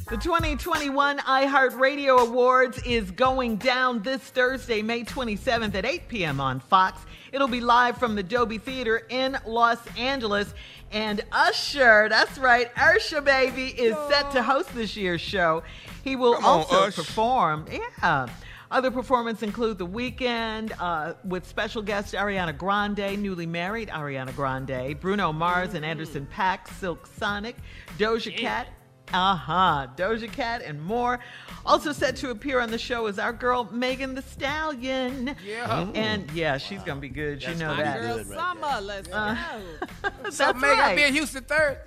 The 2021 iHeartRadio Awards is going down this Thursday, May 27th at 8 p.m. on Fox. It'll be live from the Dolby Theater in Los Angeles. And Usher, that's right, Usher baby, is set to host this year's show. He will also perform. Yeah. Other performances include The Weeknd with special guest Ariana Grande, newly married Ariana Grande, Bruno Mars and Anderson .Paak, Silk Sonic, Doja Cat. Doja Cat and more. Also set to appear on the show is our girl Megan Thee Stallion. Yeah. And yeah, she's gonna be good. That's you know gonna be that. good. Girl, Summer, let's go. That's Megan, right. I'll be in Houston third.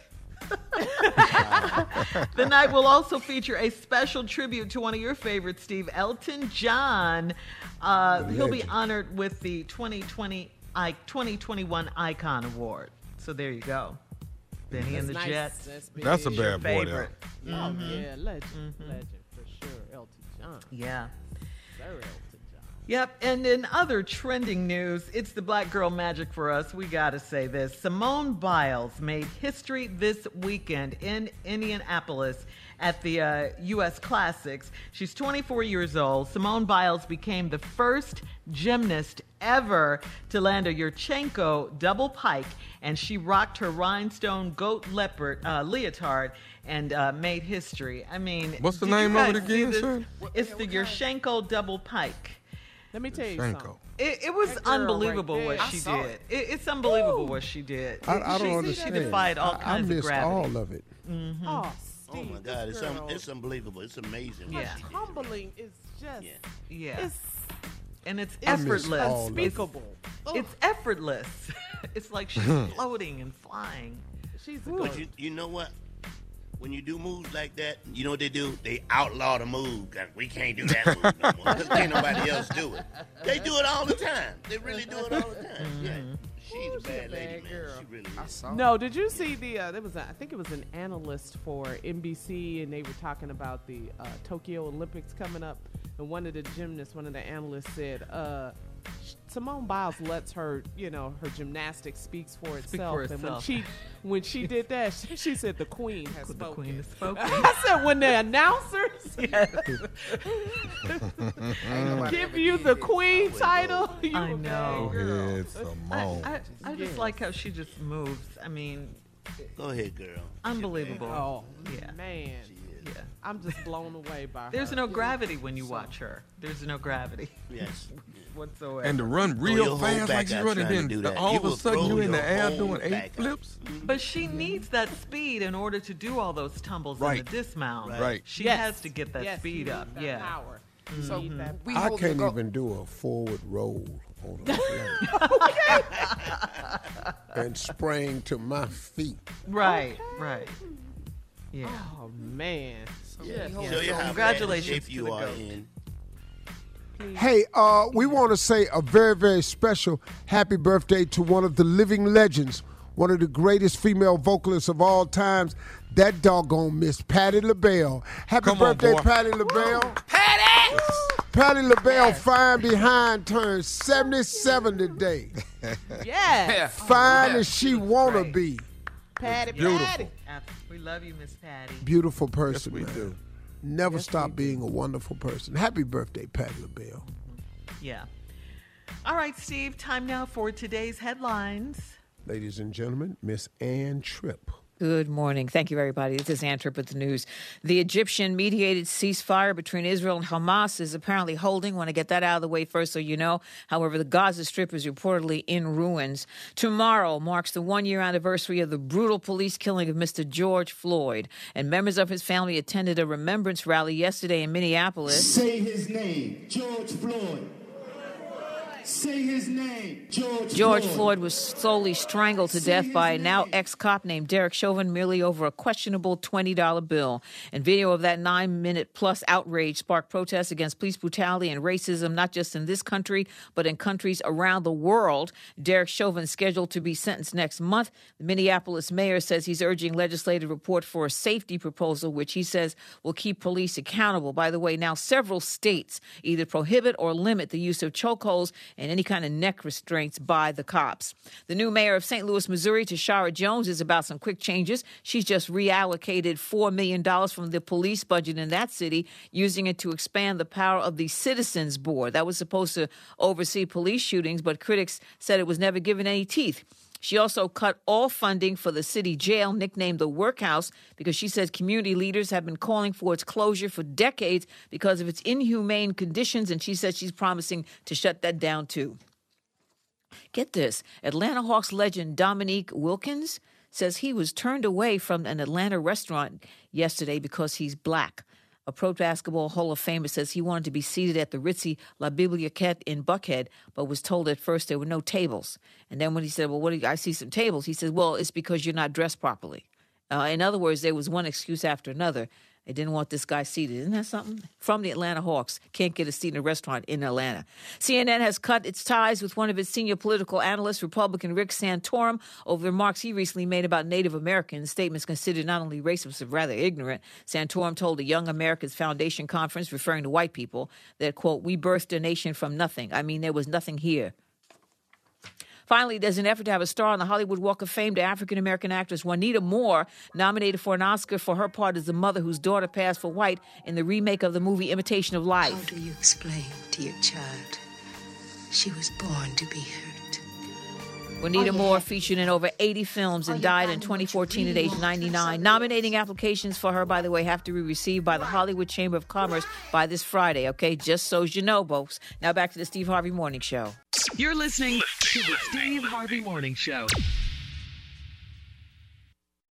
The night will also feature a special tribute to one of your favorites, Steve, Elton John. He'll be honored with the 2021 Icon Award. So there you go. Benny and the Nice. Jets. That's a bad boy there. Favorite. Oh, yeah, legend for sure. Elton John. Yeah. Sir Elton John. Yep, and in other trending news, it's the Black Girl Magic for us. We got to say this. Simone Biles made history this weekend in Indianapolis at the U.S. Classics. She's 24 years old. Simone Biles became the first gymnast ever to land a Yurchenko double pike, and she rocked her rhinestone goat leopard leotard and made history. I mean, what's the did you name of it guys see again, this? sir? It's the Yurchenko double pike. Let me tell you Yurchenko. something. It was That girl unbelievable right there. what I she saw did. It's unbelievable what she did. I don't she understand. defied all I kinds of missed gravity. all of it. Oh, Oh Steve, my God, this girl, it's unbelievable. It's amazing. Yeah. what she did. Humbling is just, Yeah. Yeah, it's and it's missed effortless. all of it. unspeakable. It's effortless. It's like she's floating and flying. She's a But goat. you know what? When you do moves like that, you know what they do? They outlaw the move. 'Cause we can't do that move no more. 'Cause can't nobody else do it. They do it all the time. They really do it all the time. Yeah. She's a bad lady, man. girl. She really I is. saw. No, did you see the? There was, I think it was an analyst for NBC, and they were talking about the Tokyo Olympics coming up. And one of the gymnasts, one of the analysts said, Simone Biles lets her, her gymnastics speaks for itself. for And itself. when she did that, she said the Queen has The spoken. queen has spoken. I said when the announcers Yes. give you the Queen title, you I a know. bad Go girl. ahead, Simone. I just like how she just moves. I mean, Go ahead, girl. unbelievable. Oh Yeah. man. Yeah. I'm just blown away by her. There's no gravity when you watch her. There's no gravity Yes. whatsoever. And to run your real whole fast back like she's out running, trying to do then that. all You of a will sudden throw you in the your air whole doing back 8 out. flips. But she needs that speed in order to do all those tumbles Right. and the dismount. Right. She Yes. has to get that Yes, speed you up. need that Yeah. Power. So that I can't even do a forward roll on a plane. And sprang to my feet. Right. Right. Yeah. Oh man. Yeah. Show you So how congratulations bad shape to you the are goat. in. Hey, we want to say a very, very special happy birthday to one of the living legends, one of the greatest female vocalists of all times, that doggone Miss Patti LaBelle. Happy Come on, birthday, boy. Patti LaBelle. Patty! Patti LaBelle, fine behind, turned 77 today. Yeah. Fine as she want to be. Patty, Beautiful. Patty. We love you, Miss Patty. Beautiful person, we man. do. Never stop being a wonderful person. Happy birthday, Patti LaBelle. Yeah. All right, Steve, time now for today's headlines. Ladies and gentlemen, Miss Ann Tripp. Good morning. Thank you, everybody. This is Ann Tripp with the news. The Egyptian-mediated ceasefire between Israel and Hamas is apparently holding. Want to get that out of the way first so you know. However, the Gaza Strip is reportedly in ruins. Tomorrow marks the one-year anniversary of the brutal police killing of Mr. George Floyd. And members of his family attended a remembrance rally yesterday in Minneapolis. Say his name, George Floyd. Say his name, George Floyd was slowly strangled to death by a now ex-cop named Derek Chauvin merely over a questionable $20 bill. And video of that 9-minute-plus outrage sparked protests against police brutality and racism, not just in this country, but in countries around the world. Derek Chauvin is scheduled to be sentenced next month. The Minneapolis mayor says he's urging legislative report for a safety proposal, which he says will keep police accountable. By the way, now several states either prohibit or limit the use of chokeholds and any kind of neck restraints by the cops. The new mayor of St. Louis, Missouri, Tashara Jones, is about some quick changes. She's just reallocated $4 million from the police budget in that city, using it to expand the power of the Citizens Board. That was supposed to oversee police shootings, but critics said it was never given any teeth. She also cut all funding for the city jail, nicknamed the Workhouse, because she says community leaders have been calling for its closure for decades because of its inhumane conditions, and she says she's promising to shut that down too. Get this, Atlanta Hawks legend Dominique Wilkins says he was turned away from an Atlanta restaurant yesterday because he's black. A Pro Basketball Hall of Famer says he wanted to be seated at the ritzy La Bibliothèque in Buckhead, but was told at first there were no tables. And then when he said, well, I see some tables, he says, well, it's because you're not dressed properly. In other words, there was one excuse after another. They didn't want this guy seated. Isn't that something? From the Atlanta Hawks. Can't get a seat in a restaurant in Atlanta. CNN has cut its ties with one of its senior political analysts, Republican Rick Santorum, over remarks he recently made about Native Americans, statements considered not only racist but rather ignorant. Santorum told the Young America's Foundation conference, referring to white people, that, quote, we birthed a nation from nothing. I mean, there was nothing here. Finally, there's an effort to have a star on the Hollywood Walk of Fame to African-American actress Juanita Moore, nominated for an Oscar for her part as the mother whose daughter passed for white in the remake of the movie Imitation of Life. How do you explain to your child she was born to be hurt? Juanita Moore featured in over 80 films and died in 2014 at age 99. Nominating applications for her, by the way, have to be received by the Hollywood Chamber of Commerce by this Friday, okay? Just so you know, folks. Now back to the Steve Harvey Morning Show. You're listening to the Steve Harvey Morning Show.